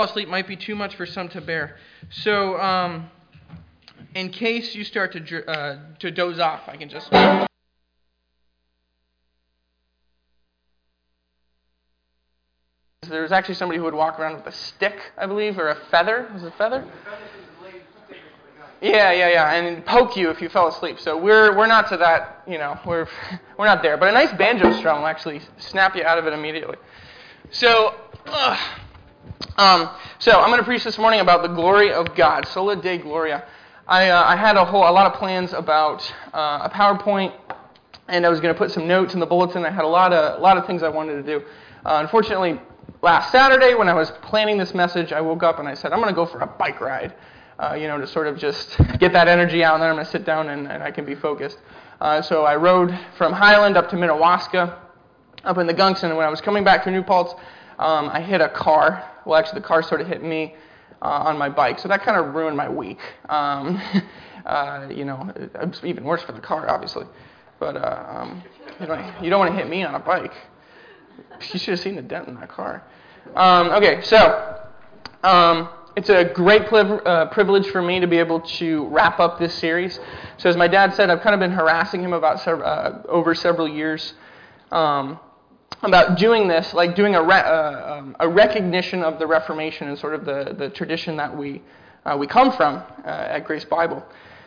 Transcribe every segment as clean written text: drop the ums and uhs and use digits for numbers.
Sleep might be too much for some to bear. So, in case you start to doze off, I can just... There's actually somebody who would walk around with a stick, I believe, or a feather. Was it a feather? Yeah, and poke you if you fell asleep. So we're not to that, we're not there. But a nice banjo strum will actually snap you out of it immediately. So I'm going to preach this morning about the glory of God, Sola Dei Gloria. I had a lot of plans about a PowerPoint, and I was going to put some notes in the bulletin. I had a lot of things I wanted to do. Unfortunately, last Saturday when I was planning this message, I woke up and I said, I'm going to go for a bike ride, to sort of just get that energy out, and then I'm going to sit down and I can be focused. So I rode from Highland up to Minnewaska, up in the Gunks, and when I was coming back to New Paltz, I hit a car. Well, actually, the car sort of hit me on my bike, so that kind of ruined my week. It's even worse for the car, obviously. But you don't want to hit me on a bike. You should have seen the dent in that car. It's a great privilege for me to be able to wrap up this series. So as my dad said, I've kind of been harassing him about over several years about doing this, like doing a recognition of the Reformation and sort of the tradition that we come from at Grace Bible.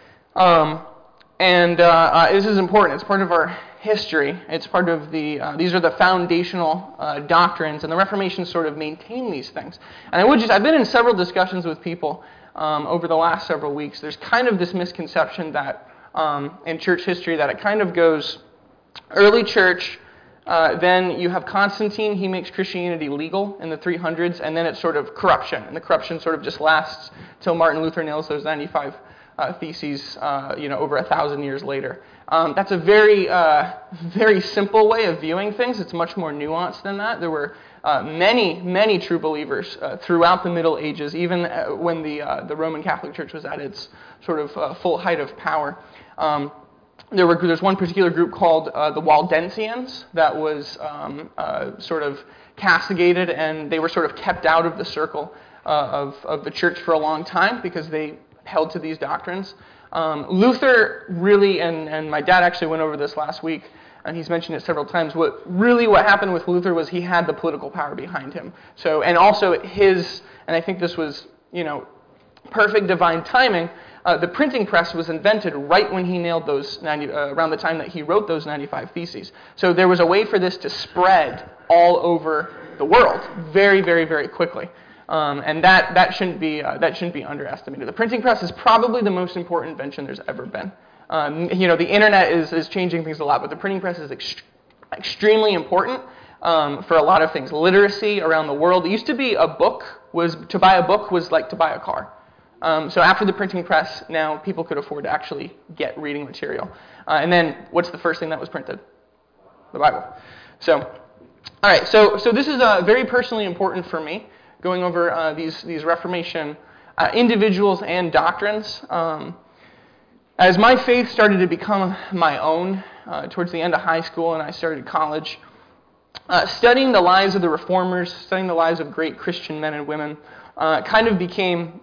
This is important. It's part of our history. It's part of these are the foundational doctrines, and the Reformation sort of maintain these things. And I've been in several discussions with people over the last several weeks. There's kind of this misconception that in church history that it kind of goes early church, then you have Constantine. He makes Christianity legal in the 300s, and then it's sort of corruption, and the corruption sort of just lasts till Martin Luther nails those 95 theses, over 1,000 years later. That's a very, very simple way of viewing things. It's much more nuanced than that. There were many, many true believers throughout the Middle Ages, even when the Roman Catholic Church was at its sort of full height of power. There's one particular group called the Waldensians that was sort of castigated, and they were sort of kept out of the circle of the church for a long time because they held to these doctrines. Luther really, and my dad actually went over this last week, and he's mentioned it several times, what happened with Luther was he had the political power behind him. So, and also and I think this was, perfect divine timing, the printing press was invented right when he nailed those around the time that he wrote those 95 Theses. So there was a way for this to spread all over the world very, very, very quickly. And that shouldn't be underestimated. The printing press is probably the most important invention there's ever been. The internet is changing things a lot, but the printing press is extremely important for a lot of things. Literacy around the world. It used to be to buy a book was like to buy a car. So after the printing press, now people could afford to actually get reading material. And then what's the first thing that was printed? The Bible. So, all right. So this is very personally important for me, going over these Reformation individuals and doctrines. As my faith started to become my own towards the end of high school and I started college, studying the lives of the Reformers, studying the lives of great Christian men and women, kind of became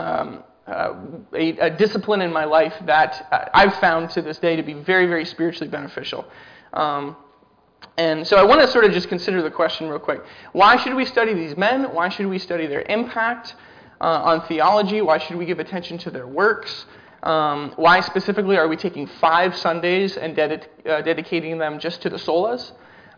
a discipline in my life that I've found to this day to be very, very spiritually beneficial. And so I want to sort of just consider the question real quick. Why should we study these men? Why should we study their impact on theology? Why should we give attention to their works? Why specifically are we taking 5 Sundays and dedicating them just to the solas?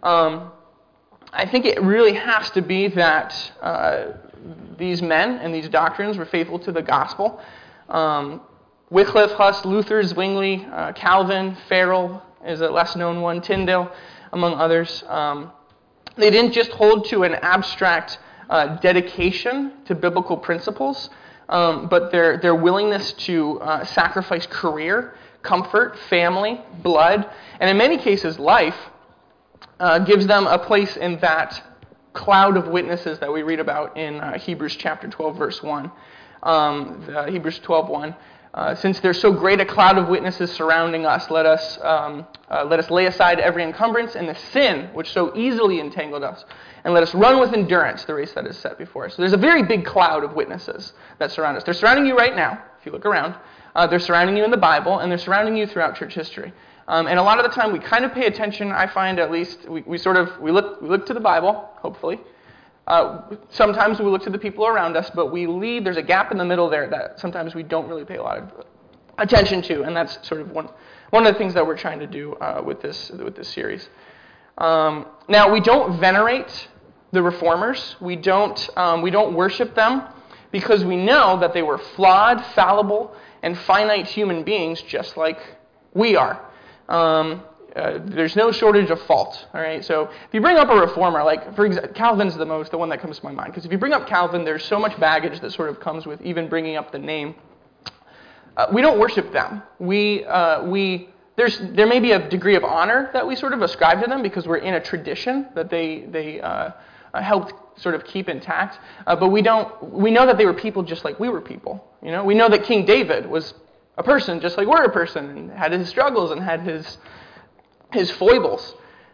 I think it really has to be that these men and these doctrines were faithful to the gospel. Wycliffe, Huss, Luther, Zwingli, Calvin, Farel is a less known one, Tyndale, among others. They didn't just hold to an abstract dedication to biblical principles, but their willingness to sacrifice career, comfort, family, blood, and in many cases life, gives them a place in that cloud of witnesses that we read about in Hebrews chapter 12, verse 1. Hebrews 12:1. Since there's so great a cloud of witnesses surrounding us, let us lay aside every encumbrance and the sin which so easily entangled us, and let us run with endurance the race that is set before us. So there's a very big cloud of witnesses that surround us. They're surrounding you right now, if you look around. They're surrounding you in the Bible, and they're surrounding you throughout church history. And a lot of the time, we kind of pay attention. I find, at least, we look to the Bible, hopefully. Sometimes we look to the people around us, but there's a gap in the middle there that sometimes we don't really pay a lot of attention to, and that's sort of one of the things that we're trying to do with this series. Now, we don't venerate the Reformers. We don't worship them because we know that they were flawed, fallible, and finite human beings just like we are. There's no shortage of fault, all right? So if you bring up a reformer, like, for example, Calvin's the one that comes to my mind, because if you bring up Calvin, there's so much baggage that sort of comes with even bringing up the name. We don't worship them. There may be a degree of honor that we sort of ascribe to them because we're in a tradition that they helped sort of keep intact. But we know that they were people just like we were people. You know, we know that King David was a person just like we're a person, and had his struggles and had his foibles.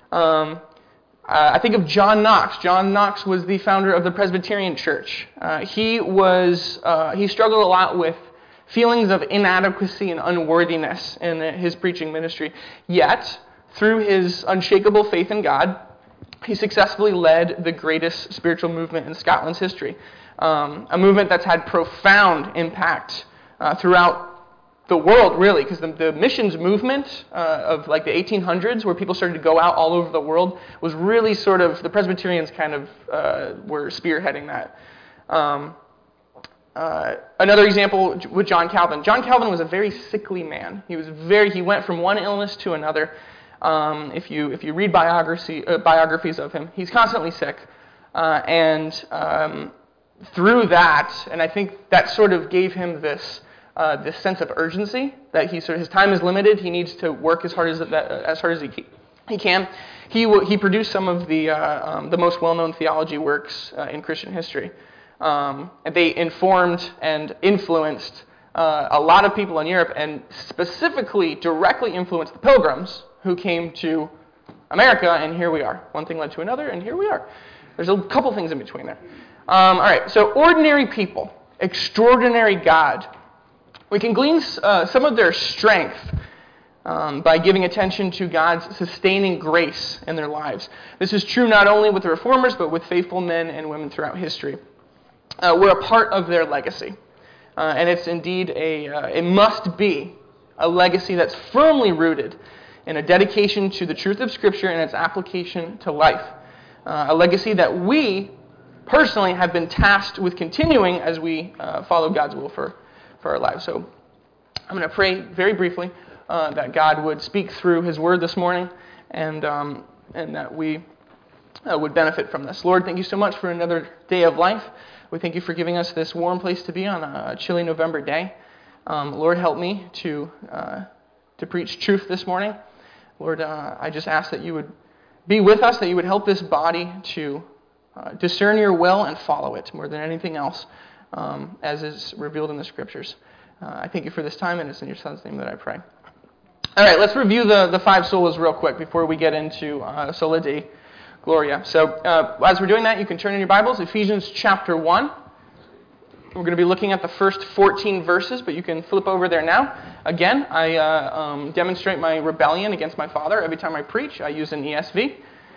I think of John Knox. John Knox was the founder of the Presbyterian Church. He struggled a lot with feelings of inadequacy and unworthiness in his preaching ministry. Yet, through his unshakable faith in God, he successfully led the greatest spiritual movement in Scotland's history. A movement that's had profound impact throughout the world, really, because the missions movement of like the 1800s, where people started to go out all over the world, was really sort of, the Presbyterians kind of were spearheading that. Another example with John Calvin. John Calvin was a very sickly man. He went from one illness to another. If you read biographies of him, he's constantly sick. Through that, and I think that sort of gave him this sense of urgency that his time is limited. He needs to work as hard as he can. He produced some of the most well-known theology works in Christian history. And they informed and influenced a lot of people in Europe, and specifically directly influenced the Pilgrims who came to America, and here we are. One thing led to another, and here we are. There's a couple things in between there. All right, so ordinary people, extraordinary God. We can glean some of their strength by giving attention to God's sustaining grace in their lives. This is true not only with the Reformers, but with faithful men and women throughout history. We're a part of their legacy. And it's indeed it must be a legacy that's firmly rooted in a dedication to the truth of Scripture and its application to life. A legacy that we personally have been tasked with continuing as we follow God's will for our lives. So I'm going to pray very briefly that God would speak through His Word this morning, and that we would benefit from this. Lord, thank you so much for another day of life. We thank you for giving us this warm place to be on a chilly November day. Lord, help me to preach truth this morning. Lord, I just ask that you would be with us, that you would help this body to discern your will and follow it more than anything else, as is revealed in the Scriptures. I thank you for this time, and it's in your Son's name that I pray. All right, let's review the five solas real quick before we get into Sola Dei Gloria. So as we're doing that, you can turn in your Bibles, Ephesians chapter 1. We're going to be looking at the first 14 verses, but you can flip over there now. Again, I demonstrate my rebellion against my father every time I preach. I use an ESV,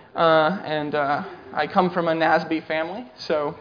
and I come from a NASB family, so,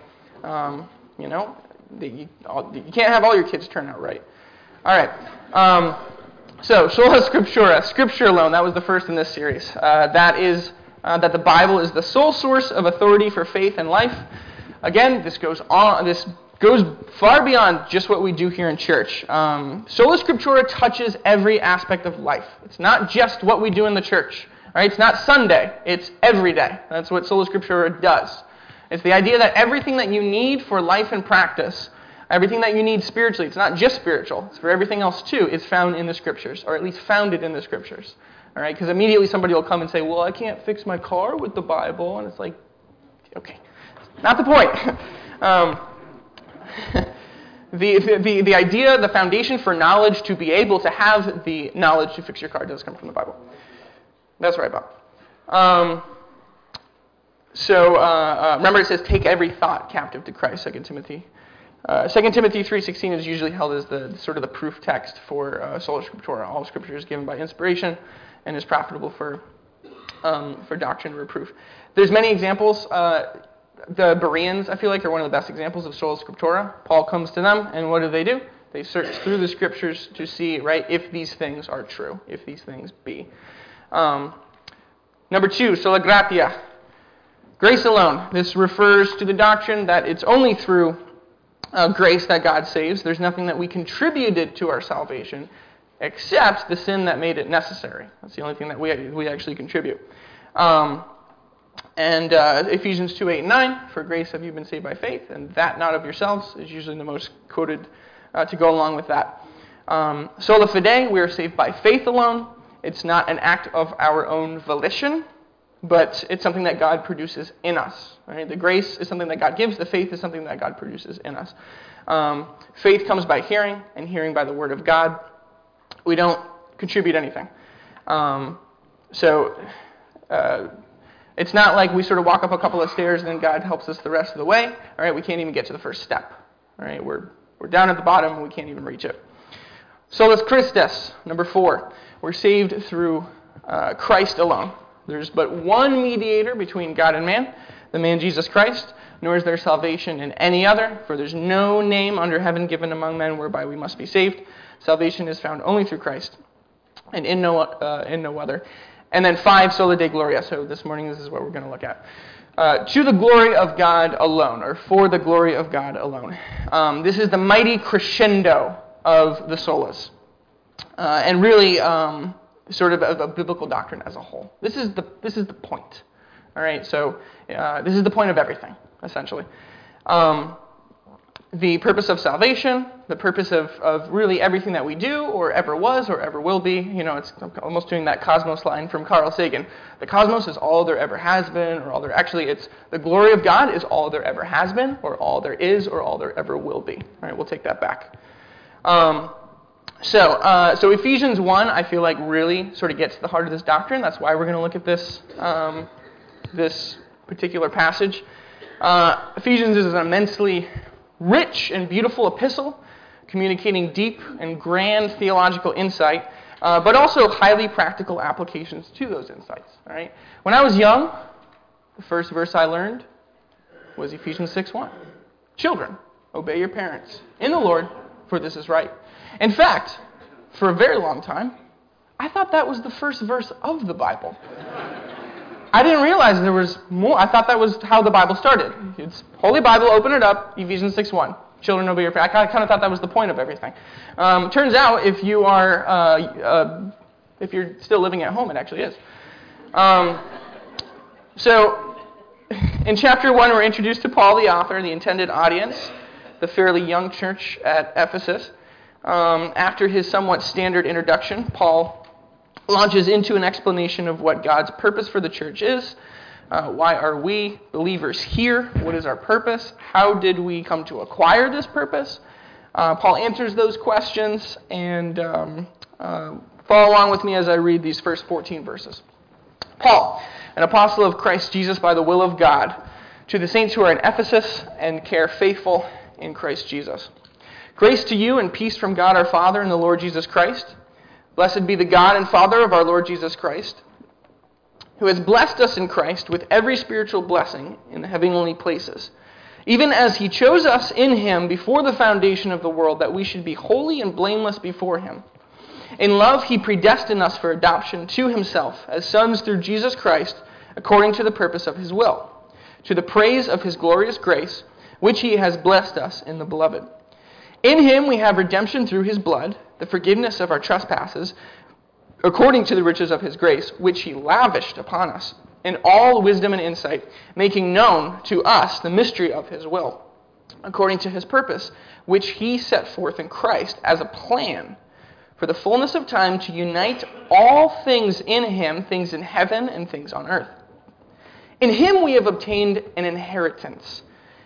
you can't have all your kids turn out right. All right. So, Sola Scriptura, Scripture alone, that was the first in this series. That is that the Bible is the sole source of authority for faith and life. Again, this goes far beyond just what we do here in church. Sola Scriptura touches every aspect of life. It's not just what we do in the church. All right? It's not Sunday. It's every day. That's what Sola Scriptura does. It's the idea that everything that you need for life and practice, everything that you need spiritually, it's not just spiritual, it's for everything else too, is found in the Scriptures, or at least founded in the Scriptures. All right? Because immediately somebody will come and say, well, I can't fix my car with the Bible. And it's like, okay, not the point. The idea, the foundation for knowledge, to be able to have the knowledge to fix your car, does come from the Bible. That's right, Bob. Remember it says, take every thought captive to Christ, 2 Timothy. 2 Timothy 3:16 is usually held as the sort of the proof text for sola scriptura. All Scripture is given by inspiration and is profitable for doctrine and reproof. There's many examples. The Bereans, I feel like, are one of the best examples of sola scriptura. Paul comes to them, and what do? They search through the Scriptures to see, right, if these things are true, if these things be. Number 2, sola gratia. Grace alone. This refers to the doctrine that it's only through grace that God saves. There's nothing that we contributed to our salvation except the sin that made it necessary. That's the only thing that we actually contribute. Ephesians 2:8 and 9, for grace have you been saved by faith, and that not of yourselves, is usually the most quoted to go along with that. Sola fide, we are saved by faith alone. It's not an act of our own volition, but it's something that God produces in us. Right? The grace is something that God gives. The faith is something that God produces in us. Faith comes by hearing, and hearing by the Word of God. We don't contribute anything. It's not like we sort of walk up a couple of stairs and then God helps us the rest of the way. All right, we can't even get to the first step. All right, we're down at the bottom and we can't even reach it. Solus Christus, number 4. We're saved through Christ alone. There's but one mediator between God and man, the man Jesus Christ, nor is there salvation in any other, for there's no name under heaven given among men whereby we must be saved. Salvation is found only through Christ, and in no other. And then 5, sola Dei gloria. So this morning, this is what we're going to look at. To the glory of God alone, or for the glory of God alone. This is the mighty crescendo of the solas, and really sort of a biblical doctrine as a whole. This is the point. All right, so this is the point of everything, essentially. The purpose of salvation, the purpose of really everything that we do, or ever was, or ever will be. You know, it's almost doing that cosmos line from Carl Sagan. The cosmos is all there ever has been, or all there, actually, it's the glory of God is all there ever has been, or all there is, or all there ever will be. All right, we'll take that back. So Ephesians 1, I feel like, really sort of gets to the heart of this doctrine. That's why we're going to look at this particular passage. Ephesians is an immensely rich and beautiful epistle, communicating deep and grand theological insight, but also highly practical applications to those insights. All right? When I was young, the first verse I learned was Ephesians 6:1. Children, obey your parents in the Lord, for this is right. In fact, for a very long time, I thought that was the first verse of the Bible. I didn't realize there was more. I thought that was how the Bible started. It's Holy Bible, open it up, Ephesians 6:1. Children, obey your parents. I kind of thought that was the point of everything. Turns out, if you're still living at home, it actually is. So, in chapter 1, we're introduced to Paul, the author, the intended audience, the fairly young church at Ephesus. After his somewhat standard introduction, Paul launches into an explanation of what God's purpose for the church is. Why are we believers here? What is our purpose? How did we come to acquire this purpose? Paul answers those questions, and follow along with me as I read these first 14 verses. Paul, an apostle of Christ Jesus by the will of God, to the saints who are in Ephesus and care faithful in Christ Jesus. Grace to you and peace from God our Father and the Lord Jesus Christ. Blessed be the God and Father of our Lord Jesus Christ, who has blessed us in Christ with every spiritual blessing in the heavenly places, even as he chose us in him before the foundation of the world, that we should be holy and blameless before him. In love he predestined us for adoption to himself as sons through Jesus Christ, according to the purpose of his will, to the praise of his glorious grace, which he has blessed us in the Beloved. In him we have redemption through his blood, the forgiveness of our trespasses, according to the riches of his grace, which he lavished upon us, in all wisdom and insight, making known to us the mystery of his will, according to his purpose, which he set forth in Christ as a plan for the fullness of time to unite all things in him, things in heaven and things on earth. In him we have obtained an inheritance,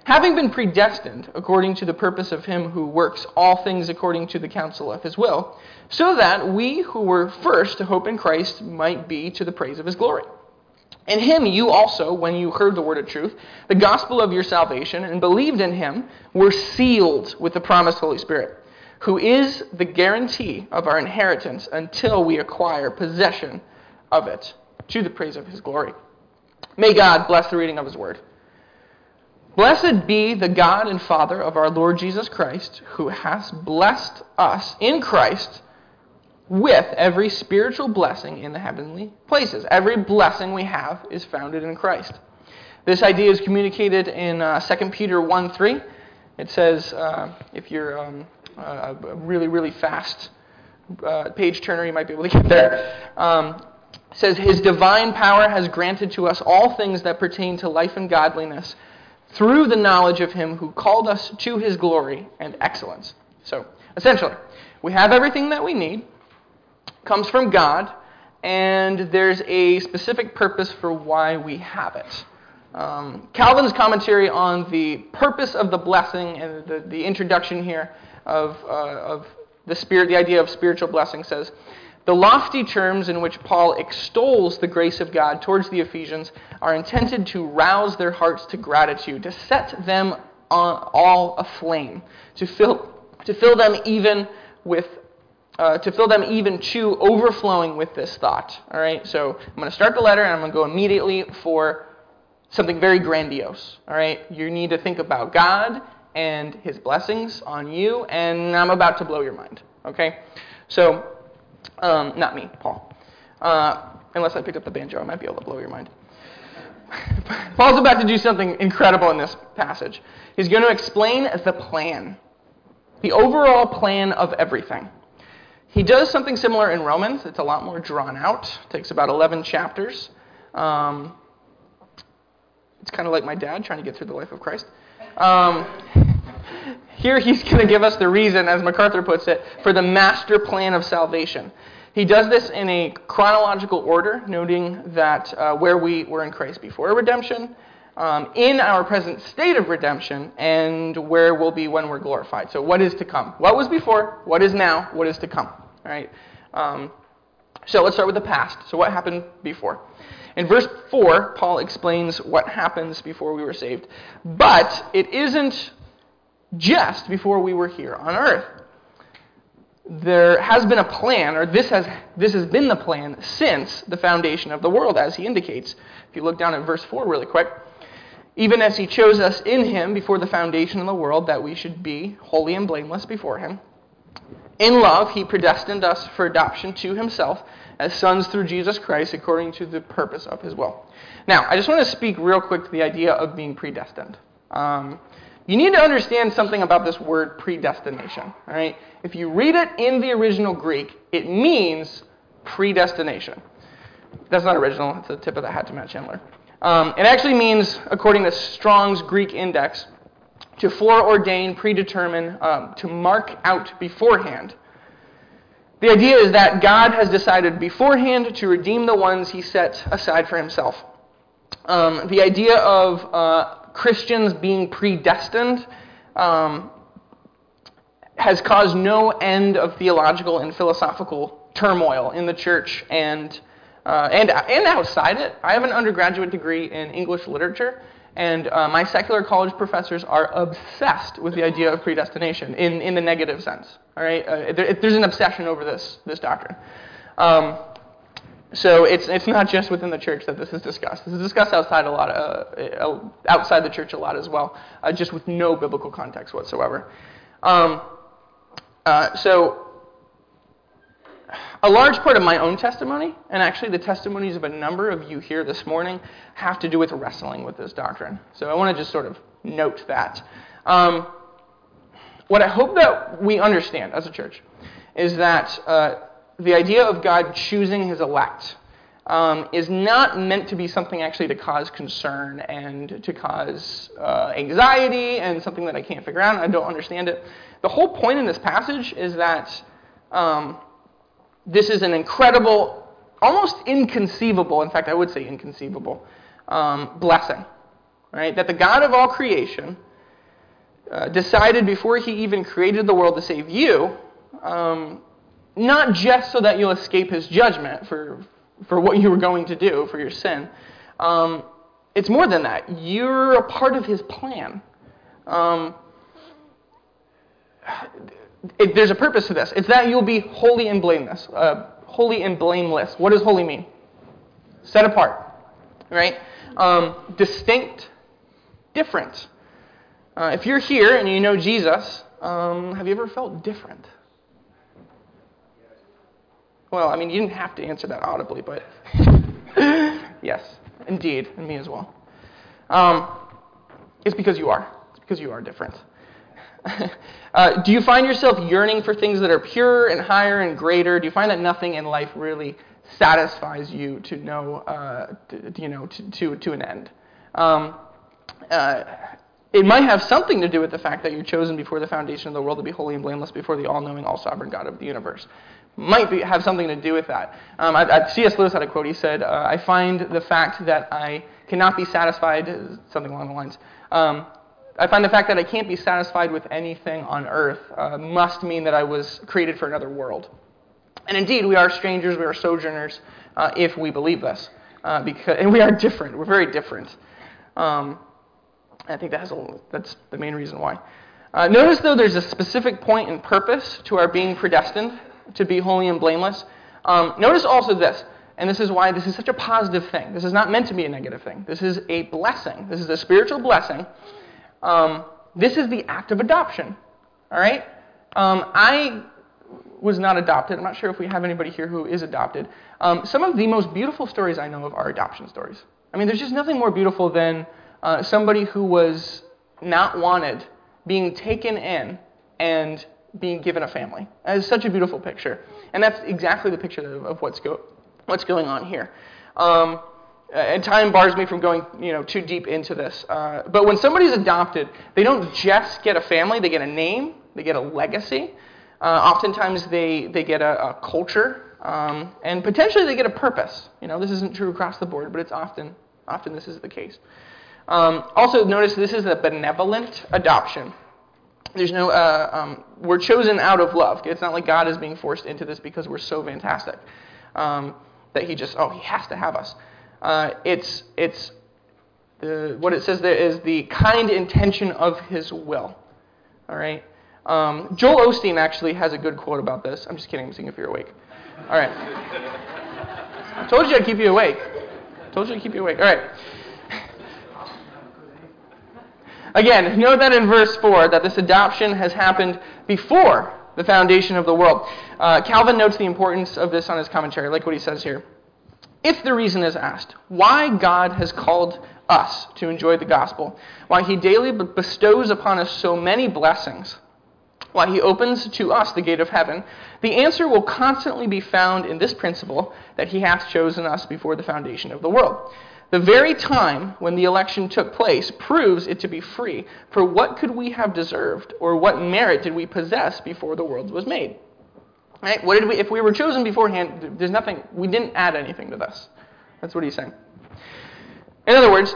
having been predestined according to the purpose of him who works all things according to the counsel of his will, so that we who were first to hope in Christ might be to the praise of his glory. In him you also, when you heard the word of truth, the gospel of your salvation, and believed in him, were sealed with the promised Holy Spirit, who is the guarantee of our inheritance until we acquire possession of it, to the praise of his glory. May God bless the reading of his word. Blessed be the God and Father of our Lord Jesus Christ, who has blessed us in Christ with every spiritual blessing in the heavenly places. Every blessing we have is founded in Christ. This idea is communicated in 2 Peter 1:3. It says, if you're a really, really fast page turner, you might be able to get there. It says, his divine power has granted to us all things that pertain to life and godliness through the knowledge of him who called us to his glory and excellence. So, essentially, we have everything that we need, comes from God, and there's a specific purpose for why we have it. Calvin's commentary on the purpose of the blessing and the introduction here of the spirit, the idea of spiritual blessing says, the lofty terms in which Paul extols the grace of God towards the Ephesians are intended to rouse their hearts to gratitude, to set them all aflame, to fill them even to overflowing with this thought. All right, so I'm going to start the letter and I'm going to go immediately for something very grandiose. All right, you need to think about God and his blessings on you, and I'm about to blow your mind. Okay, so. Not me, Paul. Unless I picked up the banjo, I might be able to blow your mind. Paul's about to do something incredible in this passage. He's going to explain the plan, the overall plan of everything. He does something similar in Romans. It's a lot more drawn out. It takes about 11 chapters. It's kind of like my dad trying to get through the life of Christ. Here he's going to give us the reason, as MacArthur puts it, for the master plan of salvation. He does this in a chronological order, noting that where we were in Christ before redemption, in our present state of redemption, and where we'll be when we're glorified. So what is to come? What was before? What is now? What is to come? All right. So let's start with the past. So what happened before? In verse 4, Paul explains what happens before we were saved. But it isn't just before we were here on earth. There has been a plan, or this has been the plan since the foundation of the world, as he indicates. If you look down at verse 4 really quick, even as he chose us in him before the foundation of the world, that we should be holy and blameless before him. In love, he predestined us for adoption to himself as sons through Jesus Christ, according to the purpose of his will. Now, I just want to speak real quick to the idea of being predestined. You need to understand something about this word predestination. All right? If you read it in the original Greek, it means predestination. That's not original. It's a tip of the hat to Matt Chandler. It actually means, according to Strong's Greek Index, to foreordain, predetermine, to mark out beforehand. The idea is that God has decided beforehand to redeem the ones he set aside for himself. The idea of Christians being predestined has caused no end of theological and philosophical turmoil in the church and outside it. I have an undergraduate degree in English literature, and my secular college professors are obsessed with the idea of predestination in the negative sense. All right, there's an obsession over this doctrine. So it's not just within the church that this is discussed. This is discussed outside outside the church a lot as well, just with no biblical context whatsoever. So a large part of my own testimony, and actually the testimonies of a number of you here this morning, have to do with wrestling with this doctrine. So I want to just sort of note that. What I hope that we understand as a church is that the idea of God choosing his elect is not meant to be something actually to cause concern and to cause anxiety and something that I can't figure out and I don't understand it. The whole point in this passage is that this is an incredible, almost inconceivable, in fact I would say inconceivable, blessing. Right? That the God of all creation decided before he even created the world to save you, not just so that you'll escape his judgment for what you were going to do, for your sin. It's more than that. You're a part of his plan. There's a purpose to this. It's that you'll be holy and blameless. Holy and blameless. What does holy mean? Set apart, right? Distinct, different. If you're here and you know Jesus, have you ever felt different? Well, I mean, you didn't have to answer that audibly, but yes, indeed, and me as well. It's because you are. It's because you are different. Do you find yourself yearning for things that are pure and higher and greater? Do you find that nothing in life really satisfies you to know, to an end? It might have something to do with the fact that you're chosen before the foundation of the world to be holy and blameless before the all-knowing, all-sovereign God of the universe. Have something to do with that. C.S. Lewis had a quote. He said, I find the fact that I cannot be satisfied, something along the lines, I find the fact that I can't be satisfied with anything on earth must mean that I was created for another world. And indeed, we are strangers, we are sojourners, if we believe this. And we are different. We're very different. I think that's the main reason why. Notice, though, there's a specific point and purpose to our being predestined to be holy and blameless. Notice also this, and this is why this is such a positive thing. This is not meant to be a negative thing. This is a blessing. This is a spiritual blessing. This is the act of adoption. All right? I was not adopted. I'm not sure if we have anybody here who is adopted. Some of the most beautiful stories I know of are adoption stories. I mean, there's just nothing more beautiful than somebody who was not wanted being taken in and being given a family. It's such a beautiful picture. And that's exactly the picture of what's going on here. And time bars me from going, too deep into this. But when somebody's adopted, they don't just get a family, they get a name, they get a legacy. Oftentimes they get a culture, and potentially they get a purpose. This isn't true across the board, but it's often this is the case. Also, notice this is a benevolent adoption. There's no, we're chosen out of love. It's not like God is being forced into this because we're so fantastic that he has to have us. What it says there is the kind intention of his will. All right. Joel Osteen actually has a good quote about this. I'm just kidding. I'm seeing if you're awake. All right. I told you I'd keep you awake. All right. Again, note that in verse 4 that this adoption has happened before the foundation of the world. Calvin notes the importance of this on his commentary. I like what he says here. If the reason is asked, why God has called us to enjoy the gospel, why he daily bestows upon us so many blessings, why he opens to us the gate of heaven, the answer will constantly be found in this principle that he hath chosen us before the foundation of the world. The very time when the election took place proves it to be free. For what could we have deserved, or what merit did we possess before the world was made? Right? If we were chosen beforehand, there's nothing. We didn't add anything to this. That's what he's saying. In other words,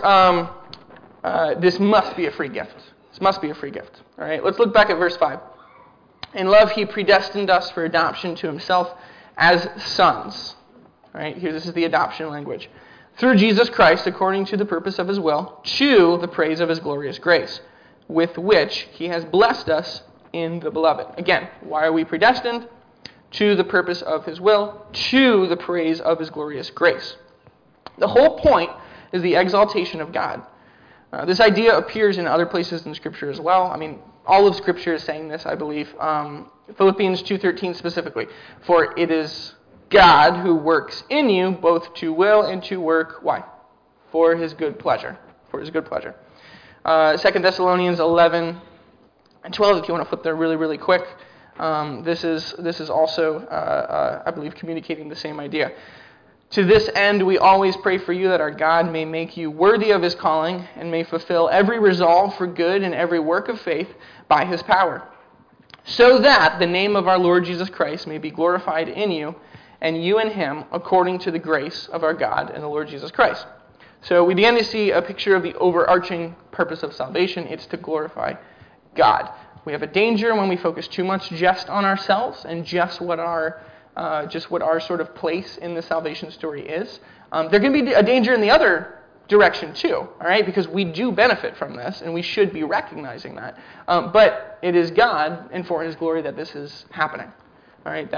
this must be a free gift. This must be a free gift. All right. Let's look back at verse 5. In love, he predestined us for adoption to himself as sons. All right. Here, this is the adoption language. Through Jesus Christ, according to the purpose of his will, to the praise of his glorious grace, with which he has blessed us in the beloved. Again, why are we predestined? To the purpose of his will, to the praise of his glorious grace. The whole point is the exaltation of God. This idea appears in other places in Scripture as well. I mean, all of Scripture is saying this, I believe. Philippians 2:13 specifically. For it is God who works in you both to will and to work. Why? For his good pleasure. For his good pleasure. 2 Thessalonians 11 and 12, if you want to flip there really, really quick. This is also, I believe, communicating the same idea. To this end, we always pray for you that our God may make you worthy of his calling and may fulfill every resolve for good and every work of faith by his power, so that the name of our Lord Jesus Christ may be glorified in you and you in him according to the grace of our God and the Lord Jesus Christ. So we begin to see a picture of the overarching purpose of salvation. It's to glorify God. We have a danger when we focus too much just on ourselves and just what our sort of place in the salvation story is. There can be a danger in the other direction too, all right? Because we do benefit from this, and we should be recognizing that. But it is God and for His glory that this is happening, all right?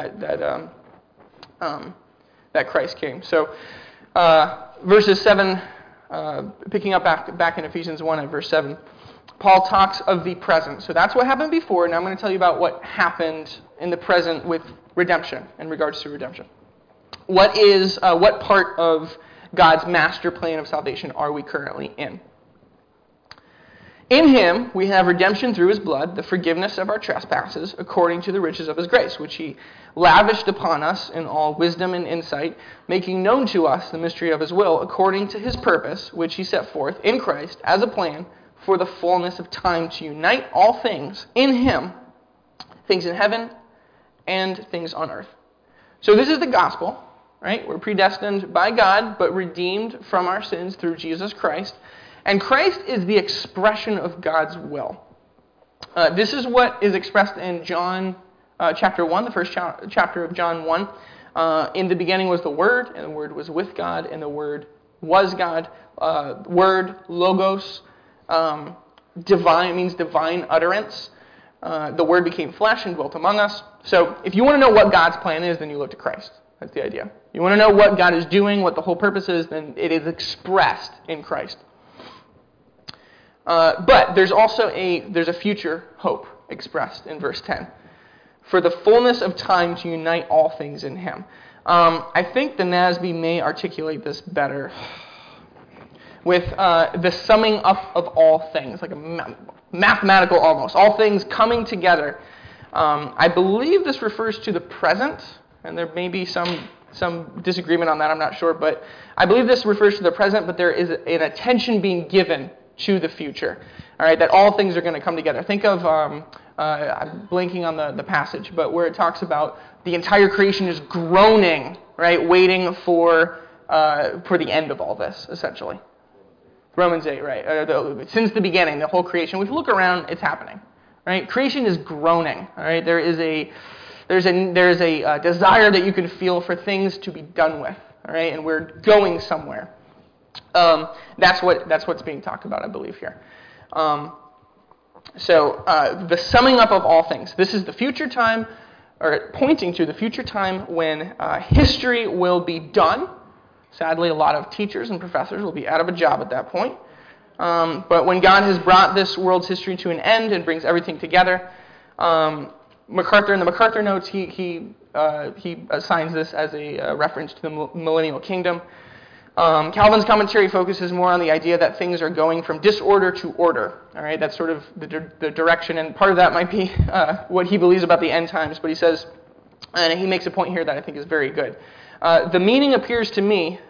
That Christ came. So verses 7, picking up back in Ephesians 1 at verse 7, Paul talks of the present. So that's what happened before. Now I'm going to tell you about what happened in the present with redemption, in regards to redemption. What part of God's master plan of salvation are we currently in? In Him we have redemption through His blood, the forgiveness of our trespasses, according to the riches of His grace, which He lavished upon us in all wisdom and insight, making known to us the mystery of His will, according to His purpose, which He set forth in Christ as a plan for the fullness of time to unite all things in Him, things in heaven and things on earth. So this is the gospel, right? We're predestined by God, but redeemed from our sins through Jesus Christ. And Christ is the expression of God's will. This is what is expressed in John chapter 1, the first chapter of John 1. In the beginning was the Word, and the Word was with God, and the Word was God. Word, logos, divine means divine utterance. The Word became flesh and dwelt among us. So if you want to know what God's plan is, then you look to Christ. That's the idea. You want to know what God is doing, what the whole purpose is, then it is expressed in Christ. But there's also a future hope expressed in verse 10. For the fullness of time to unite all things in Him. I think the NASB may articulate this better with the summing up of all things, like a mathematical almost. All things coming together. I believe this refers to the present, and there may be some disagreement on that, I'm not sure, but I believe this refers to the present, but there is an attention being given to the future, all right, that all things are going to come together. Think of, I'm blanking on the passage, but where it talks about the entire creation is groaning, right, waiting for the end of all this, essentially. Romans 8, right, since the beginning, the whole creation. If you look around, it's happening, right? Creation is groaning, all right? There's a desire that you can feel for things to be done with, all right, and we're going somewhere. That's what's being talked about, I believe, here. So the summing up of all things. This is the future time, or pointing to the future time when history will be done. Sadly, a lot of teachers and professors will be out of a job at that point. But when God has brought this world's history to an end and brings everything together, MacArthur, in the MacArthur notes, he assigns this as a reference to the millennial kingdom. Calvin's commentary focuses more on the idea that things are going from disorder to order. All right, that's sort of the direction, and part of that might be what he believes about the end times. But he says, and he makes a point here that I think is very good. The meaning to me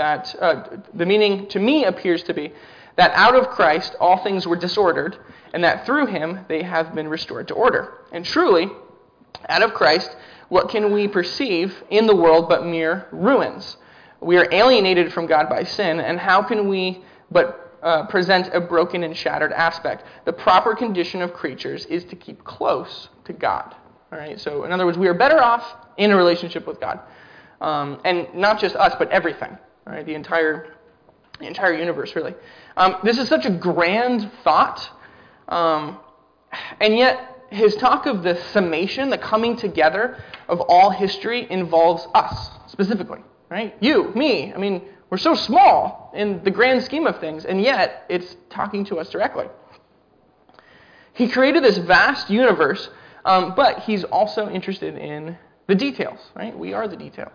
appears to be that out of Christ all things were disordered, and that through Him they have been restored to order. And truly, out of Christ, what can we perceive in the world but mere ruins? We are alienated from God by sin, and how can we but present a broken and shattered aspect? The proper condition of creatures is to keep close to God. All right. So, in other words, we are better off in a relationship with God, and not just us, but everything. All right, the entire universe, really. This is such a grand thought, and yet his talk of the summation, the coming together of all history, involves us specifically. Right? You, me. I mean, we're so small in the grand scheme of things, and yet it's talking to us directly. He created this vast universe, but He's also interested in the details. Right? We are the details.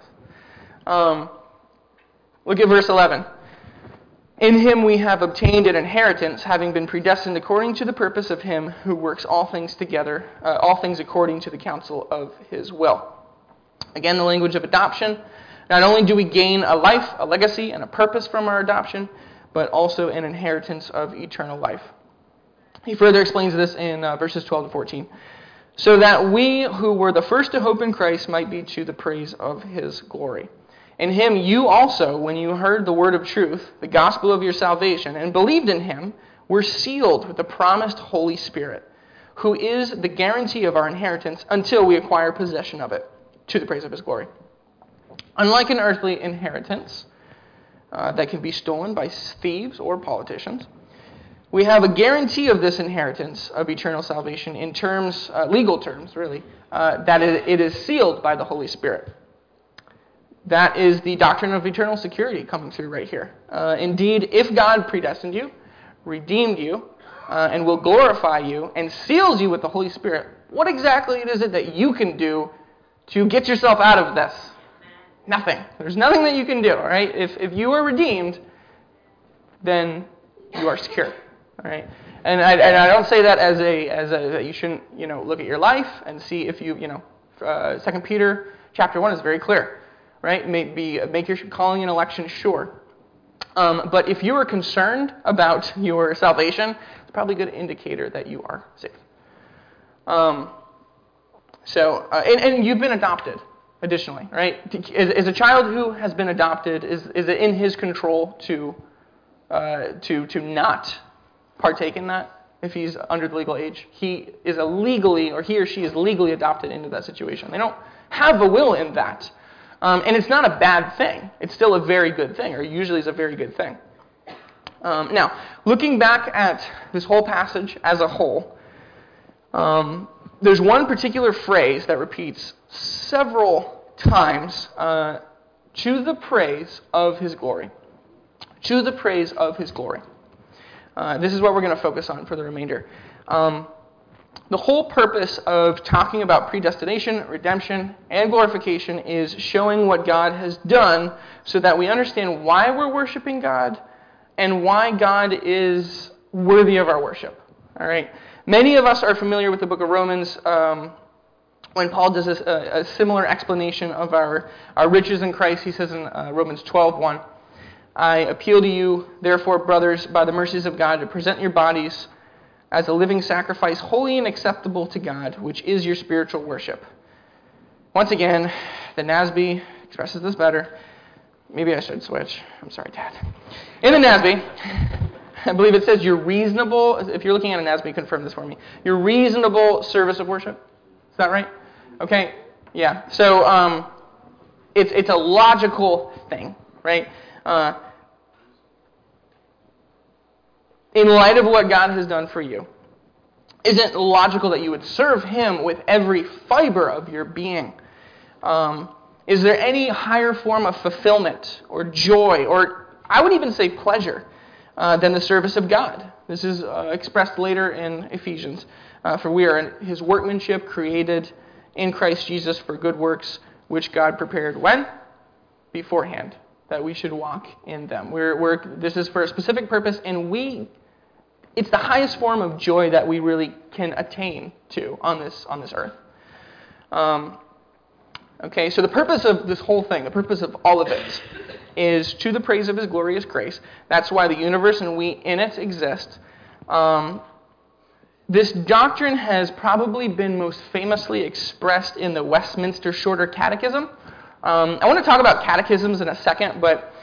Look at verse 11. In Him we have obtained an inheritance, having been predestined according to the purpose of Him who works all things together, all things according to the counsel of His will. Again, the language of adoption. Not only do we gain a life, a legacy, and a purpose from our adoption, but also an inheritance of eternal life. He further explains this in verses 12 to 14. So that we who were the first to hope in Christ might be to the praise of His glory. In Him you also, when you heard the word of truth, the gospel of your salvation, and believed in Him, were sealed with the promised Holy Spirit, who is the guarantee of our inheritance until we acquire possession of it, to the praise of his glory. Unlike an earthly inheritance that can be stolen by thieves or politicians, we have a guarantee of this inheritance of eternal salvation in terms, legal terms, really, that it is sealed by the Holy Spirit. That is the doctrine of eternal security coming through right here. Indeed, if God predestined you, redeemed you, and will glorify you, and seals you with the Holy Spirit, what exactly is it that you can do to get yourself out of this? Nothing. There's nothing that you can do, all right? If you are redeemed, then you are secure, all right? And I don't say that as that you shouldn't, look at your life and see if you, 2 Peter chapter 1 is very clear, right? Make your calling and election sure. But if you are concerned about your salvation, it's probably a good indicator that you are saved. And you've been adopted, additionally, right? As a child who has been adopted, is it in his control to not partake in that if he's under the legal age? He or she is legally adopted into that situation. They don't have a will in that. And it's not a bad thing. It's still a very good thing, or usually is a very good thing. Now, looking back at this whole passage as a whole, there's one particular phrase that repeats several times, to the praise of his glory. To the praise of his glory. This is what we're going to focus on for the remainder. The whole purpose of talking about predestination, redemption, and glorification is showing what God has done so that we understand why we're worshiping God and why God is worthy of our worship. All right. Many of us are familiar with the book of Romans when Paul does a similar explanation of our riches in Christ. He says in Romans 12:1, I appeal to you, therefore, brothers, by the mercies of God, to present your bodies as a living sacrifice, holy and acceptable to God, which is your spiritual worship. Once again, the NASB expresses this better. Maybe I should switch. I'm sorry, Dad. In the NASB, I believe it says your reasonable, if you're looking at a NASB, confirm this for me, your reasonable service of worship. Is that right? Okay, yeah. So it's a logical thing, right? In light of what God has done for you, isn't it logical that you would serve him with every fiber of your being? Is there any higher form of fulfillment or joy, or I would even say pleasure, than the service of God? This is expressed later in Ephesians. For we are his workmanship, created in Christ Jesus for good works, which God prepared when? Beforehand, that we should walk in them. This is for a specific purpose, and it's the highest form of joy that we really can attain to on this earth. Okay, so the purpose of this whole thing, the purpose of all of it, is to the praise of his glorious grace. That's why the universe and we in it exist. This doctrine has probably been most famously expressed in the Westminster Shorter Catechism. I want to talk about catechisms in a second, but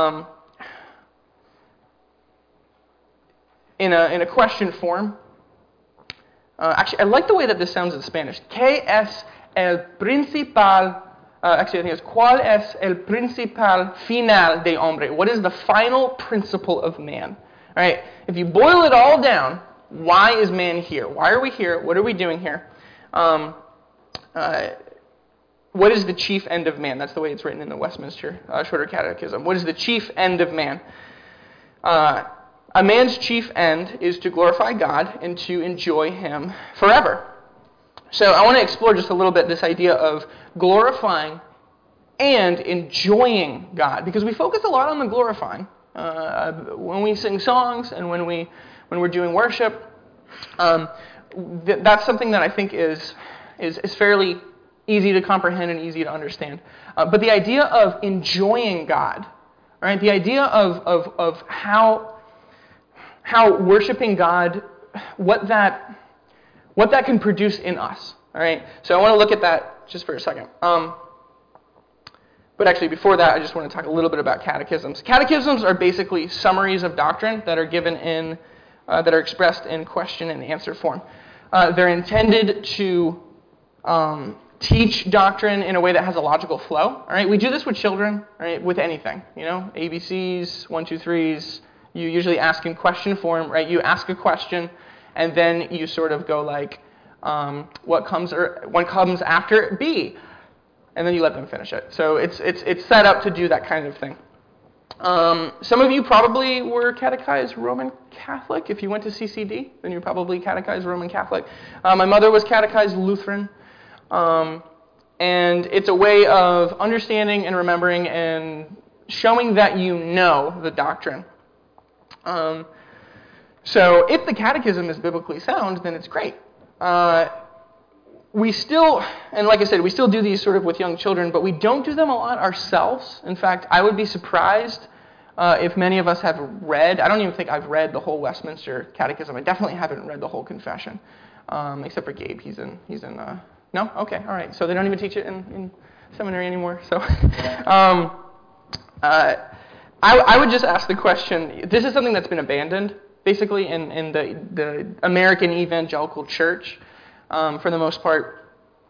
in a question form. Actually, I like the way that this sounds in Spanish. ¿Qué es el principal? Actually, I think it's ¿Cuál es el principal final de hombre? What is the final principle of man? All right. If you boil it all down, why is man here? Why are we here? What are we doing here? What is the chief end of man? That's the way it's written in the Westminster Shorter Catechism. What is the chief end of man? A man's chief end is to glorify God and to enjoy him forever. So I want to explore just a little bit this idea of glorifying and enjoying God, because we focus a lot on the glorifying when we sing songs and when we're doing worship. That's something that I think is fairly easy to comprehend and easy to understand. But the idea of enjoying God, right? The idea of how worshiping God, what that can produce in us. All right. So I want to look at that just for a second. But actually, before that, I just want to talk a little bit about catechisms. Catechisms are basically summaries of doctrine that are given that are expressed in question and answer form. They're intended to teach doctrine in a way that has a logical flow. All right, we do this with children, right? With anything, ABCs, 1, 2, 3s. You usually ask in question form, right? You ask a question, and then you sort of go like, what comes after B, and then you let them finish it. So it's set up to do that kind of thing. Some of you probably were catechized Roman Catholic. If you went to CCD, then you're probably catechized Roman Catholic. My mother was catechized Lutheran. And it's a way of understanding and remembering and showing that you know the doctrine. So if the catechism is biblically sound, then it's great. We still, and like I said, we still do these sort of with young children, but we don't do them a lot ourselves. In fact, I would be surprised if many of us have read, I don't even think I've read the whole Westminster Catechism. I definitely haven't read the whole confession, except for Gabe. He's in no? Okay, all right. So they don't even teach it in seminary anymore. So I would just ask the question, this is something that's been abandoned, basically, in the American evangelical church, for the most part.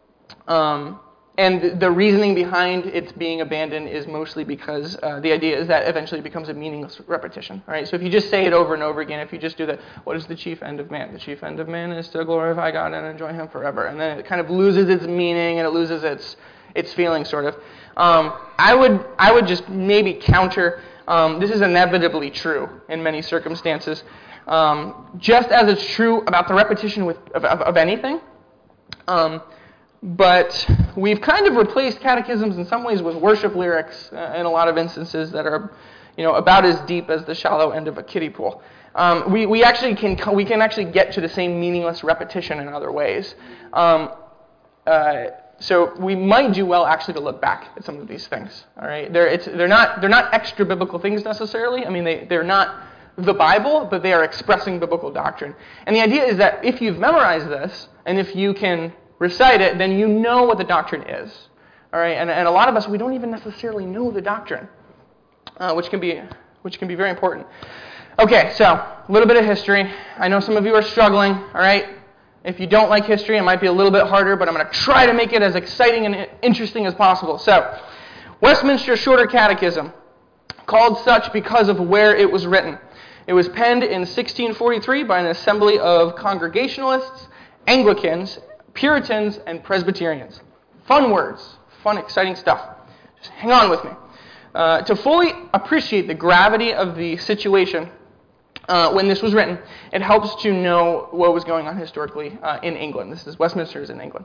And the reasoning behind its being abandoned is mostly because the idea is that eventually it becomes a meaningless repetition. Right? So if you just say it over and over again, if you just do that, what is the chief end of man? The chief end of man is to glorify God and enjoy Him forever. And then it kind of loses its meaning and it loses its feeling, sort of. I would just maybe counter. This is inevitably true in many circumstances. Just as it's true about the repetition of anything. But we've kind of replaced catechisms in some ways with worship lyrics in a lot of instances that are, about as deep as the shallow end of a kiddie pool. We can actually get to the same meaningless repetition in other ways. So we might do well actually to look back at some of these things. All right, they're not extra biblical things necessarily. I mean, they're not the Bible, but they are expressing biblical doctrine. And the idea is that if you've memorized this and if you can recite it, then you know what the doctrine is. All right, and a lot of us, we don't even necessarily know the doctrine, which can be very important. Okay, so a little bit of history. I know some of you are struggling. All right, if you don't like history, it might be a little bit harder, but I'm going to try to make it as exciting and interesting as possible. So, Westminster Shorter Catechism, called such because of where it was written. It was penned in 1643 by an assembly of Congregationalists, Anglicans, Puritans, and Presbyterians. Fun words, fun, exciting stuff. Just hang on with me. To fully appreciate the gravity of the situation when this was written, it helps to know what was going on historically in England. Westminster is in England.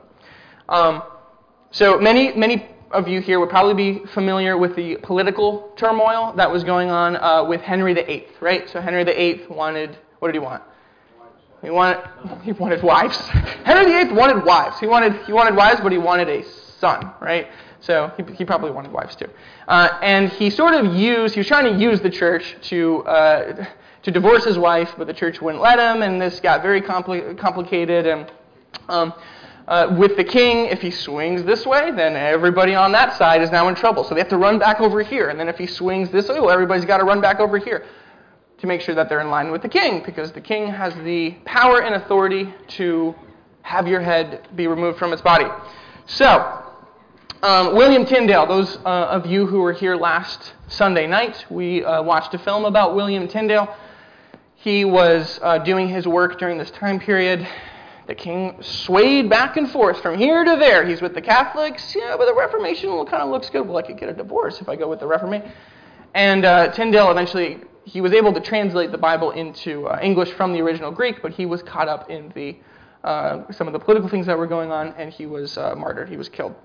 So many of you here would probably be familiar with the political turmoil that was going on with Henry VIII, right? So Henry VIII wanted, what did he want? He wanted wives. Henry VIII wanted wives. He wanted wives, but he wanted a son, right? So he probably wanted wives too. And he was trying to use the church to divorce his wife, but the church wouldn't let him, and this got very complicated. And with the king, if he swings this way, then everybody on that side is now in trouble. So they have to run back over here. And then if he swings this way, well, everybody's got to run back over here to make sure that they're in line with the king, because the king has the power and authority to have your head be removed from its body. So, William Tyndale, those of you who were here last Sunday night, we watched a film about William Tyndale. He was doing his work during this time period. The king swayed back and forth from here to there. He's with the Catholics, but the Reformation kind of looks good. Well, I could get a divorce if I go with the Reformation. And Tyndale eventually, he was able to translate the Bible into English from the original Greek, but he was caught up in some of the political things that were going on, and he was martyred. He was killed.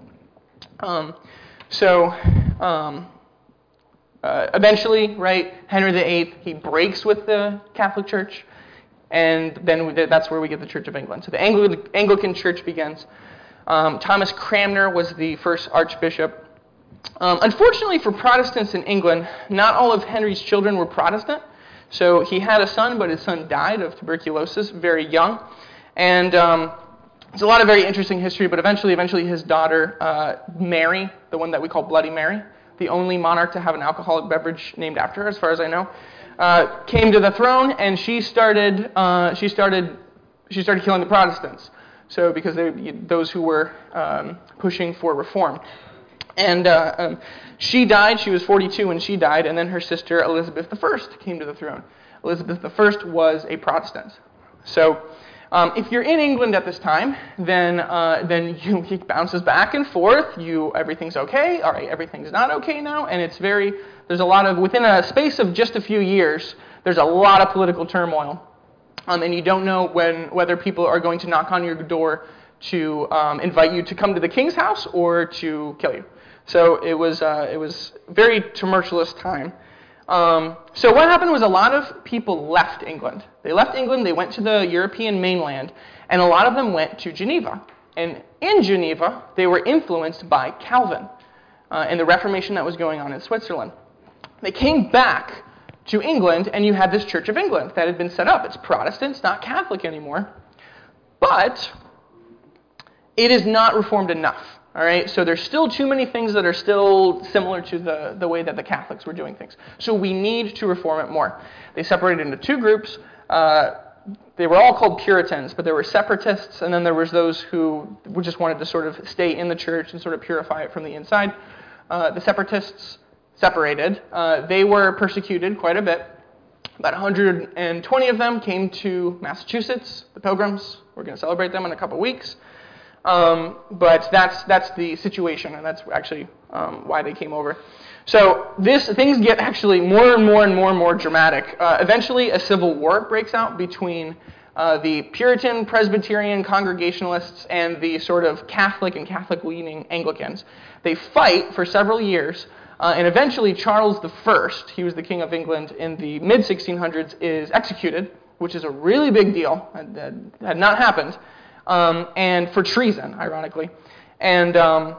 Eventually, right, Henry VIII, he breaks with the Catholic Church, and then that's where we get the Church of England. So the Anglican Church begins. Thomas Cranmer was the first archbishop. Unfortunately for Protestants in England, not all of Henry's children were Protestant. So he had a son, but his son died of tuberculosis very young. And it's a lot of very interesting history, but eventually his daughter, Mary, the one that we call Bloody Mary, the only monarch to have an alcoholic beverage named after her, as far as I know, came to the throne, and she started she started killing the Protestants. So because those who were pushing for reform. And she died. She was 42 when she died, and then her sister Elizabeth I came to the throne. Elizabeth I was a Protestant. So if you're in England at this time, then it bounces back and forth. Everything's okay. All right, everything's not okay now, and there's a lot of, within a space of just a few years, there's a lot of political turmoil. And you don't know whether people are going to knock on your door to invite you to come to the king's house or to kill you. So it was very tumultuous time. So what happened was a lot of people left England. They left England, they went to the European mainland, and a lot of them went to Geneva. And in Geneva, they were influenced by Calvin and the Reformation that was going on in Switzerland. They came back to England, and you had this Church of England that had been set up. It's Protestant, it's not Catholic anymore. But it is not reformed enough. All right, so there's still too many things that are still similar to the way that the Catholics were doing things. So we need to reform it more. They separated into two groups. They were all called Puritans, but there were separatists, and then there was those who just wanted to sort of stay in the church and sort of purify it from the inside. The separatists separated. They were persecuted quite a bit. About 120 of them came to Massachusetts, the Pilgrims. We're going to celebrate them in a couple weeks. But that's the situation, and that's actually why they came over. So things get actually more and more dramatic. Eventually, a civil war breaks out between the Puritan, Presbyterian, Congregationalists, and the sort of Catholic and Catholic-leaning Anglicans. They fight for several years, and eventually Charles I, he was the King of England in the mid-1600s, is executed, which is a really big deal. That had not happened. And for treason, ironically, and the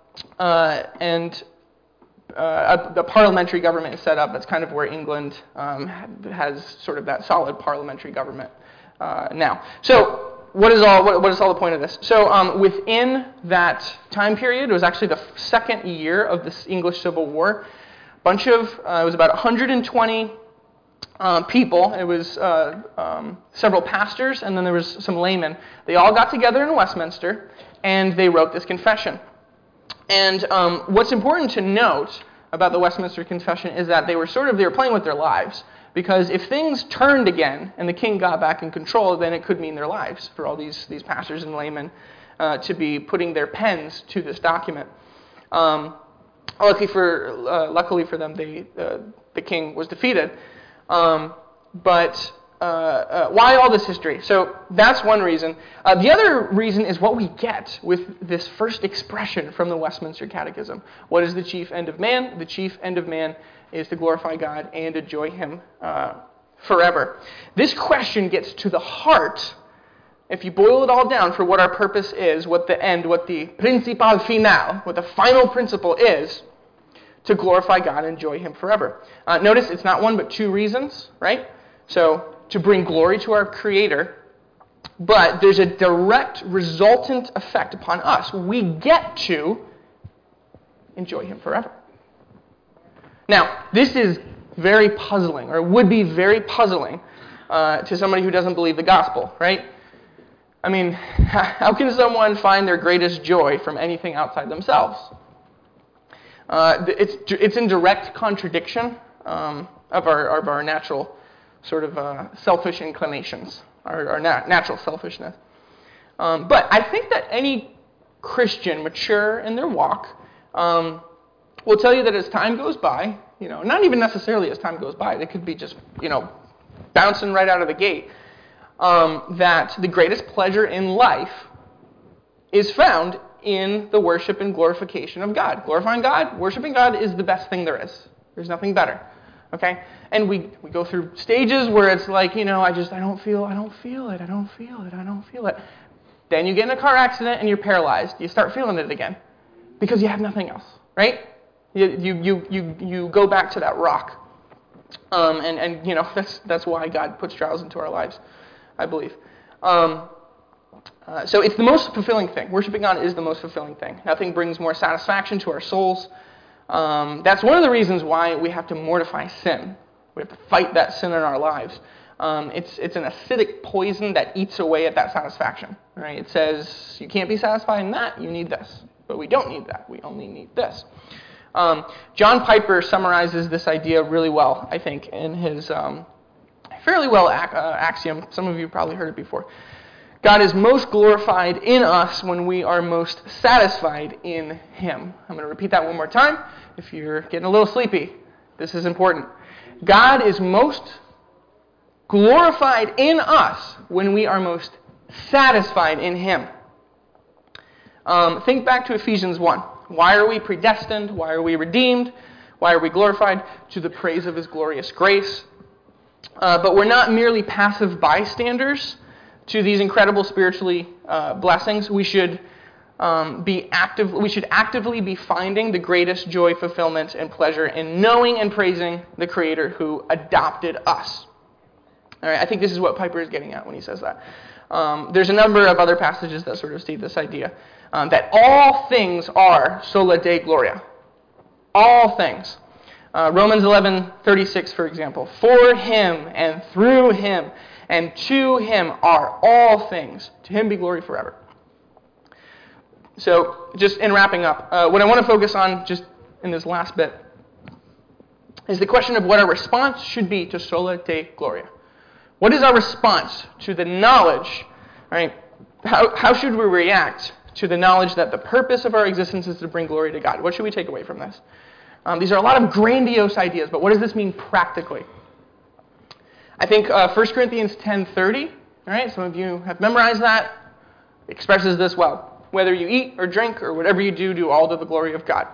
parliamentary government is set up. That's kind of where England has sort of that solid parliamentary government now. So what is all the point of this? So within that time period, it was actually the second year of this English Civil War. It was about 120. People. It was several pastors, and then there was some laymen. They all got together in Westminster, and they wrote this confession. And what's important to note about the Westminster Confession is that they were playing with their lives, because if things turned again and the king got back in control, then it could mean their lives for all these pastors and laymen to be putting their pens to this document. Luckily for them, the king was defeated. But why all this history? So that's one reason. The other reason is what we get with this first expression from the Westminster Catechism. What is the chief end of man? The chief end of man is to glorify God and enjoy Him forever. This question gets to the heart, if you boil it all down, for what our purpose is, what the principal final, what the final principle is, to glorify God and enjoy Him forever. Notice it's not one but two reasons, right? So, to bring glory to our Creator, but there's a direct resultant effect upon us. We get to enjoy Him forever. Now, this is very puzzling, or would be very puzzling to somebody who doesn't believe the gospel, right? I mean, how can someone find their greatest joy from anything outside themselves? It's in direct contradiction of our natural sort of selfish inclinations, our natural selfishness. But I think that any Christian, mature in their walk, will tell you that as time goes by, not even necessarily as time goes by, it could be just, bouncing right out of the gate, that the greatest pleasure in life is found in the worship and glorification of God. Glorifying God, worshiping God is the best thing there is. There's nothing better. Okay? And we go through stages where it's like, I don't feel it. Then you get in a car accident and you're paralyzed. You start feeling it again because you have nothing else, right? You go back to that rock. And that's why God puts trials into our lives, I believe. So it's the most fulfilling thing. Worshiping God is the most fulfilling thing. Nothing brings more satisfaction to our souls. That's one of the reasons why we have to mortify sin. We have to fight that sin in our lives. It's an acidic poison that eats away at that satisfaction. Right? It says you can't be satisfied in that, you need this. But we don't need that, we only need this. John Piper summarizes this idea really well, I think, in his fairly well axiom. Some of you probably heard it before. God is most glorified in us when we are most satisfied in Him. I'm going to repeat that one more time. If you're getting a little sleepy, this is important. God is most glorified in us when we are most satisfied in Him. Think back to Ephesians 1. Why are we predestined? Why are we redeemed? Why are we glorified? To the praise of His glorious grace. But we're not merely passive bystanders to these incredible spiritually blessings. We should actively be finding the greatest joy, fulfillment, and pleasure in knowing and praising the Creator who adopted us. All right, I think this is what Piper is getting at when he says that. There's a number of other passages that sort of state this idea, that all things are sola Dei Gloria. All things. Romans 11:36, for example. For Him and through Him and to Him are all things. To Him be glory forever. So, just in wrapping up, what I want to focus on just in this last bit is the question of what our response should be to sola Dei Gloria. What is our response to the knowledge, right? How should we react to the knowledge that the purpose of our existence is to bring glory to God? What should we take away from this? These are a lot of grandiose ideas, but what does this mean practically? I think 1 Corinthians 10:30, right? Some of you have memorized that, expresses this well. Whether you eat or drink or whatever you do, do all to the glory of God.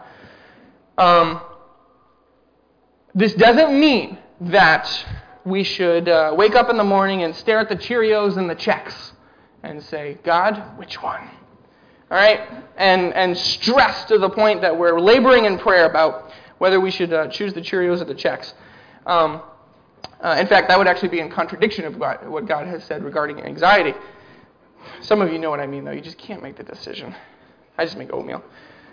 This doesn't mean that we should wake up in the morning and stare at the Cheerios and the checks and say, God, which one? All right? And stress to the point that we're laboring in prayer about whether we should choose the Cheerios or the checks. In fact, that would actually be in contradiction of what God has said regarding anxiety. Some of you know what I mean, though. You just can't make the decision. I just make oatmeal.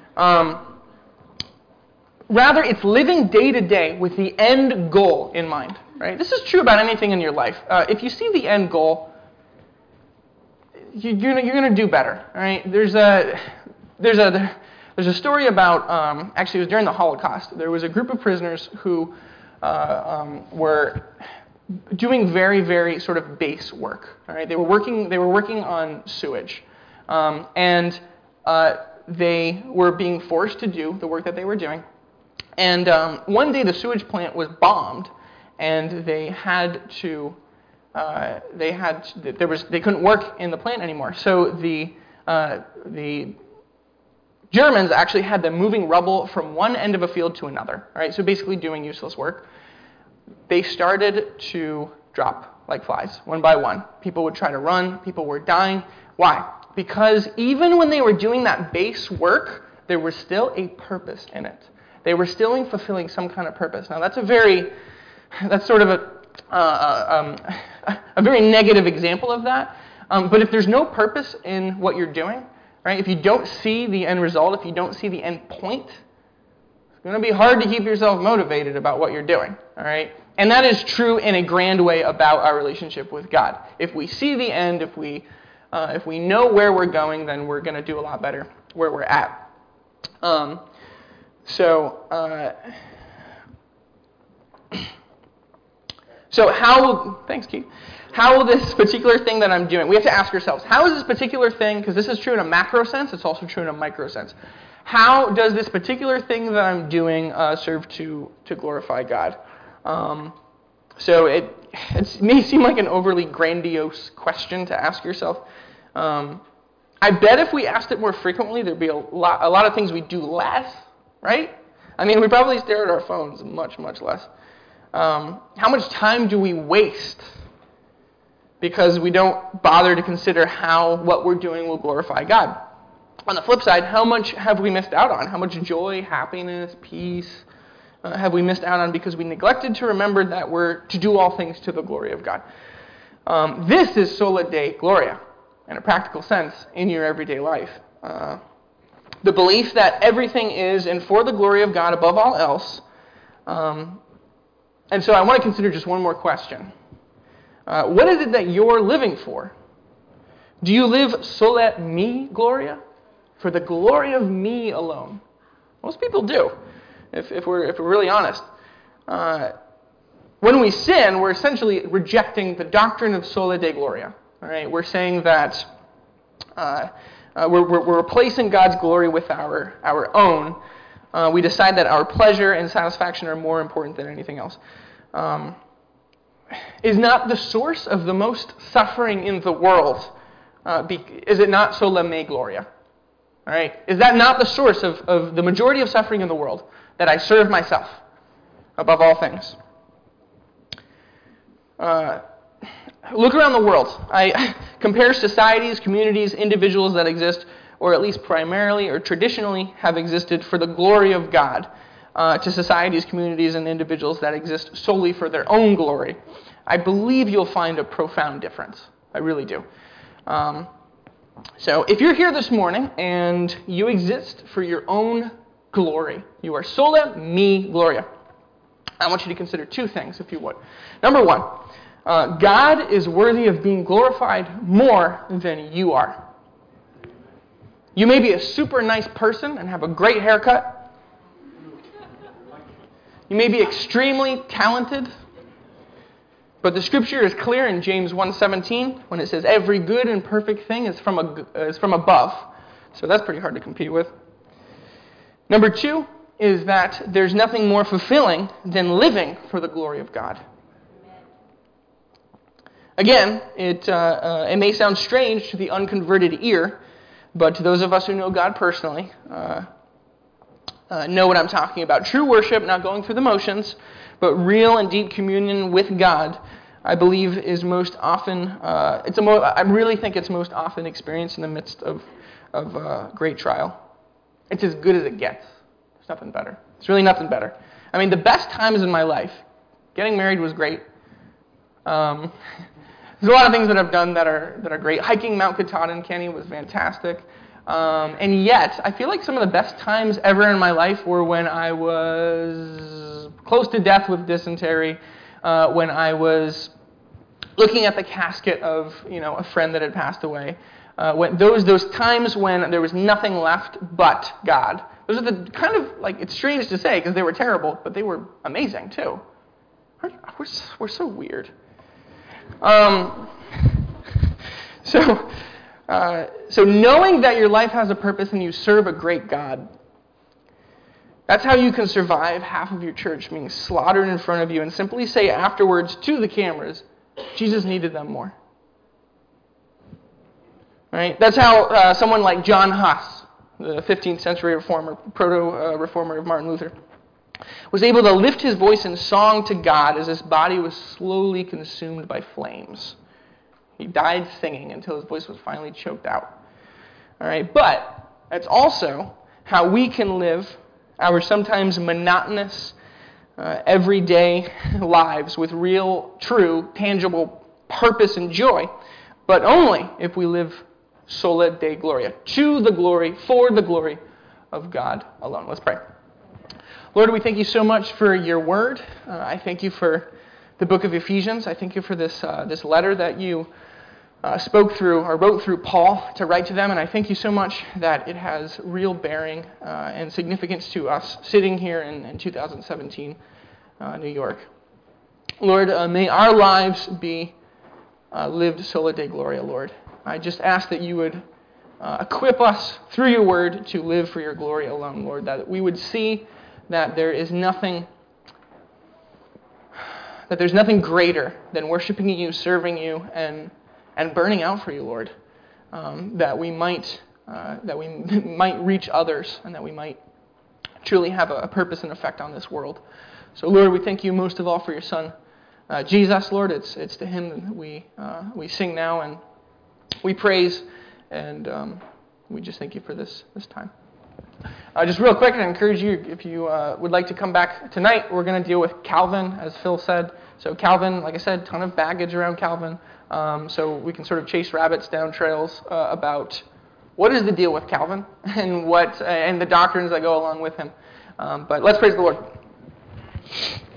Rather, it's living day to day with the end goal in mind. Right? This is true about anything in your life. If you see the end goal, you're going to do better. All right? There's a story about, actually it was during the Holocaust. There was a group of prisoners who were doing very, very sort of base work. All right? They were working on sewage. And they were being forced to do the work that they were doing. And one day the sewage plant was bombed. And they couldn't work in the plant anymore. So the Germans actually had them moving rubble from one end of a field to another. Right? So basically doing useless work. They started to drop like flies, one by one. People would try to run. People were dying. Why? Because even when they were doing that base work, there was still a purpose in it. They were still fulfilling some kind of purpose. Now that's sort of a very negative example of that. But if there's no purpose in what you're doing, right? If you don't see the end result, if you don't see the end point, it's going to be hard to keep yourself motivated about what you're doing. All right? And that is true in a grand way about our relationship with God. If we see the end, if we know where we're going, then we're going to do a lot better where we're at. So thanks, Keith. How will this particular thing that I'm doing, we have to ask ourselves, how is this particular thing, because this is true in a macro sense, it's also true in a micro sense. How does this particular thing that I'm doing serve to glorify God? So it may seem like an overly grandiose question to ask yourself. I bet if we asked it more frequently, there'd be a lot of things we do less, right? I mean, we probably stare at our phones much, much less. How much time do we waste because we don't bother to consider how what we're doing will glorify God? On the flip side, how much have we missed out on? How much joy, happiness, peace have we missed out on because we neglected to remember that we're to do all things to the glory of God? This is sola Dei Gloria, in a practical sense, in your everyday life. The belief that everything is and for the glory of God above all else. And so I want to consider just one more question. What is it that you're living for? Do you live sole me gloria? For the glory of me alone? Most people do, if we're really honest. When we sin, we're essentially rejecting the doctrine of sola Deo gloria. All right, we're saying that we're replacing God's glory with our own. We decide that our pleasure and satisfaction are more important than anything else. Is not the source of the most suffering in the world? Is it not sola me gloria? All right, is that not the source of the majority of suffering in the world? That I serve myself above all things. Look around the world. I compare societies, communities, individuals that exist, or at least primarily or traditionally have existed for the glory of God, to societies, communities, and individuals that exist solely for their own glory. I believe you'll find a profound difference. I really do. So if you're here this morning and you exist for your own glory, you are sola me gloria, I want you to consider two things, if you would. Number one, God is worthy of being glorified more than you are. You may be a super nice person and have a great haircut. You may be extremely talented. But the scripture is clear in James 1:17 when it says, every good and perfect thing is from above. So that's pretty hard to compete with. Number two is that there's nothing more fulfilling than living for the glory of God. Again, it may sound strange to the unconverted ear, but to those of us who know God personally, know what I'm talking about. True worship, not going through the motions, but real and deep communion with God, I believe, is most often, I really think it's most often experienced in the midst of great trial. It's as good as it gets. There's nothing better. It's really nothing better. I mean, the best times in my life, getting married was great. There's a lot of things that I've done that are great. Hiking Mount Katahdin Canyon was fantastic. And yet, I feel like some of the best times ever in my life were when I was close to death with dysentery, when I was looking at the casket of a friend that had passed away. When those times when there was nothing left but God. Those are the kind of, it's strange to say because they were terrible, but they were amazing too. We're so weird. So knowing that your life has a purpose and you serve a great God, that's how you can survive half of your church being slaughtered in front of you and simply say afterwards to the cameras, Jesus needed them more. Right? That's how someone like John Huss, the 15th century reformer, proto-reformer of Martin Luther, was able to lift his voice in song to God as his body was slowly consumed by flames. He died singing until his voice was finally choked out. All right, but that's also how we can live our sometimes monotonous, everyday lives with real, true, tangible purpose and joy, but only if we live sola Deo gloria, to the glory, for the glory of God alone. Let's pray. Lord, we thank you so much for your word. I thank you for the book of Ephesians. I thank you for this letter that you spoke through or wrote through Paul to write to them. And I thank you so much that it has real bearing and significance to us sitting here in 2017 New York. Lord, may our lives be lived sola Deo gloria, Lord. I just ask that you would equip us through your word to live for your glory alone, Lord, that we would see that there's nothing greater than worshiping you, serving you, and burning out for you, Lord. That we might reach others, and that we might truly have a purpose and effect on this world. So, Lord, we thank you most of all for your Son, Jesus, Lord. It's to him that we sing now and we praise, and we just thank you for this time. Just real quick, I encourage you, if you would like to come back tonight, we're going to deal with Calvin, as Phil said. So Calvin, like I said, ton of baggage around Calvin. So we can sort of chase rabbits down trails about what is the deal with Calvin and and the doctrines that go along with him. But let's praise the Lord.